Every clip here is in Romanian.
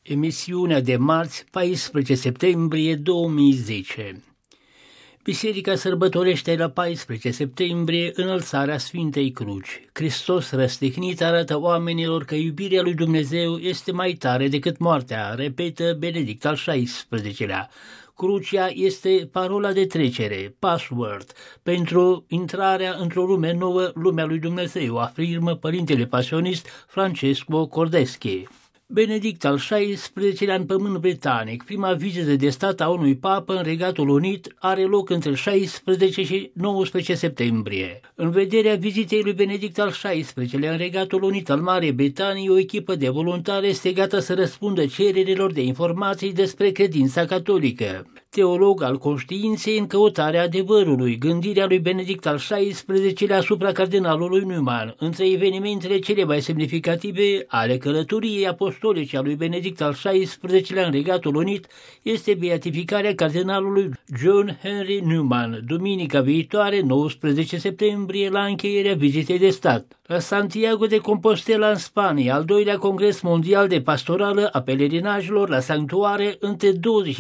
Emisiunea de marți, 14 septembrie 2010. Biserica sărbătorește la 14 septembrie înălțarea Sfintei Cruci. Hristos răstignit arată oamenilor că iubirea lui Dumnezeu este mai tare decât moartea, repetă Benedict al XVI-lea. Crucea este parola de trecere, password, pentru intrarea într-o lume nouă, lumea lui Dumnezeu, afirmă părintele pasionist Francesco Cordeschi. Benedict al XVI-lea în pământ britanic, prima vizită de stat a unui papă în Regatul Unit, are loc între 16 și 19 septembrie. În vederea vizitei lui Benedict al XVI-lea în Regatul Unit al Marii Britanii, o echipă de voluntari este gata să răspundă cererilor de informații despre credința catolică. Teolog al conștiinței în căutarea adevărului, gândirea lui Benedict al XVI-lea asupra cardinalului Newman, între evenimentele cele mai semnificative ale călătoriei apostolice a lui Benedict al XVI-lea în Regatul Unit, este beatificarea cardinalului John Henry Newman, duminica viitoare, 19 septembrie, la încheierea vizitei de stat. La Santiago de Compostela, în Spania, al doilea congres mondial de pastorală a pelerinajelor la sanctuare între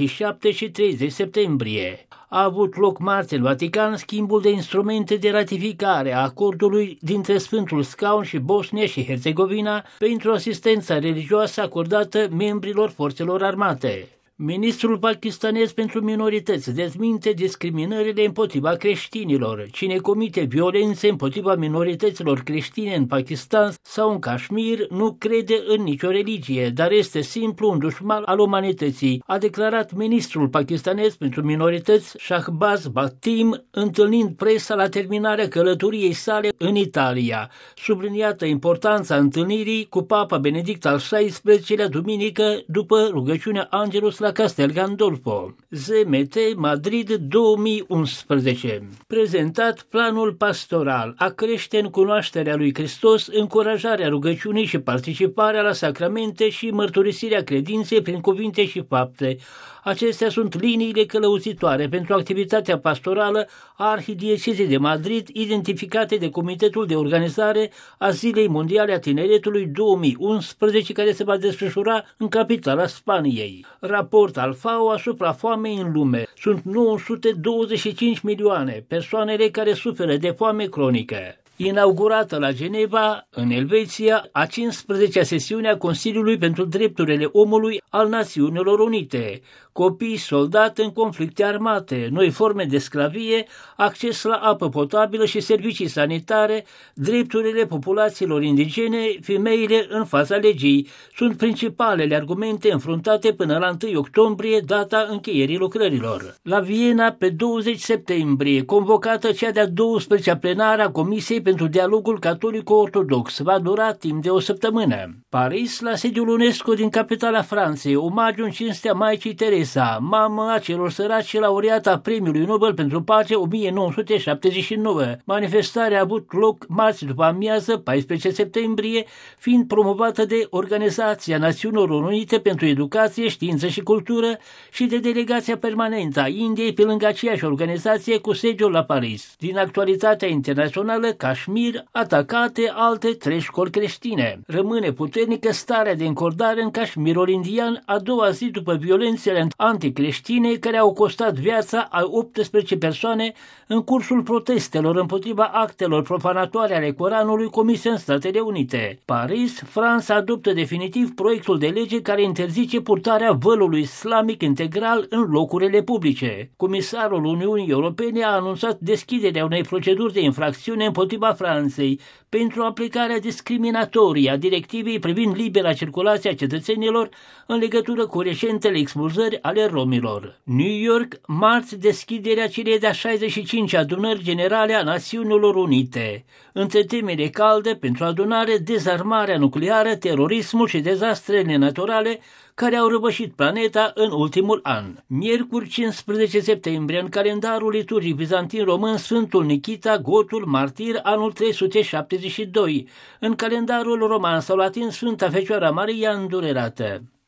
27 și 30 septembrie. A avut loc marți în Vatican schimbul de instrumente de ratificare a acordului dintre Sfântul Scaun și Bosnia și Herțegovina pentru asistența religioasă acordată membrilor forțelor armate. Ministrul pakistanez pentru minorități dezminte discriminările împotriva creștinilor. Cine comite violențe împotriva minorităților creștine în Pakistan sau în Kashmir nu crede în nicio religie, dar este simplu un dușman al umanității, a declarat ministrul pakistanez pentru minorități Shahbaz Bhattim, întâlnind presa la terminarea călătoriei sale în Italia. Subliniată importanța întâlnirii cu Papa Benedict al XVI-lea duminică după rugăciunea Angelus la Castel Gandolfo. ZMT Madrid 2011. Prezentat planul pastoral a crește în cunoașterea lui Hristos, încurajarea rugăciunii și participarea la sacramente și mărturisirea credinței prin cuvinte și fapte. Acestea sunt liniile călăuzitoare pentru activitatea pastorală a Arhidiecezei de Madrid, identificate de Comitetul de Organizare a Zilei Mondiale a Tineretului 2011, care se va desfășura în capitala Spaniei. Raport al FAO asupra foamei în lume. Sunt 925 milioane persoanele care suferă de foame cronică. Inaugurată la Geneva, în Elveția, a 15-a sesiune a Consiliului pentru Drepturile Omului al Națiunilor Unite. Copii, soldați în conflicte armate, noi forme de sclavie, acces la apă potabilă și servicii sanitare, drepturile populațiilor indigene, femeile în fața legii, sunt principalele argumente înfruntate până la 1 octombrie, data încheierii lucrărilor. La Viena, pe 20 septembrie, convocată cea de-a 12-a plenară a Comisiei pentru Dialogul Catolico-Ortodox, va dura timp de o săptămână. Paris, la sediul UNESCO din capitala Franței, omagiu în cinstea Maicii Teresa, mamă a celor săraci și laureata Premiului Nobel pentru Pace 1979. Manifestarea a avut loc marți după amiază, 14 septembrie, fiind promovată de Organizația Națiunilor Unite pentru Educație, Știință și Cultură și de Delegația Permanentă a Indiei pe lângă aceeași organizație cu sediul la Paris. Din actualitatea internațională, Kashmir, atacate alte 3 școli creștine. Rămâne puternică starea de încordare în Kashmirul indian a doua zi după violențele anticreștine care au costat viața a 18 persoane în cursul protestelor împotriva actelor profanatoare ale Coranului comise în Statele Unite. Paris, Franța adoptă definitiv proiectul de lege care interzice purtarea vălului islamic integral în locurile publice. Comisarul Uniunii Europene a anunțat deschiderea unei proceduri de infracțiune împotriva Franței pentru aplicarea discriminatorie a directivei privind libera circulație a cetățenilor în legătură cu recentele expulzări ale romilor. New York, marți, deschiderea celei de-a 65 adunări generale a Națiunilor Unite. Între temele calde pentru adunare, dezarmarea nucleară, terorismul și dezastrele naturale care au răvășit planeta în ultimul an. Miercuri 15 septembrie, în calendarul liturgic bizantin român, Sfântul Nichita, Gotul, martir, anul 372. În calendarul roman sau latin, Sfânta Fecioara Maria Îndurerată.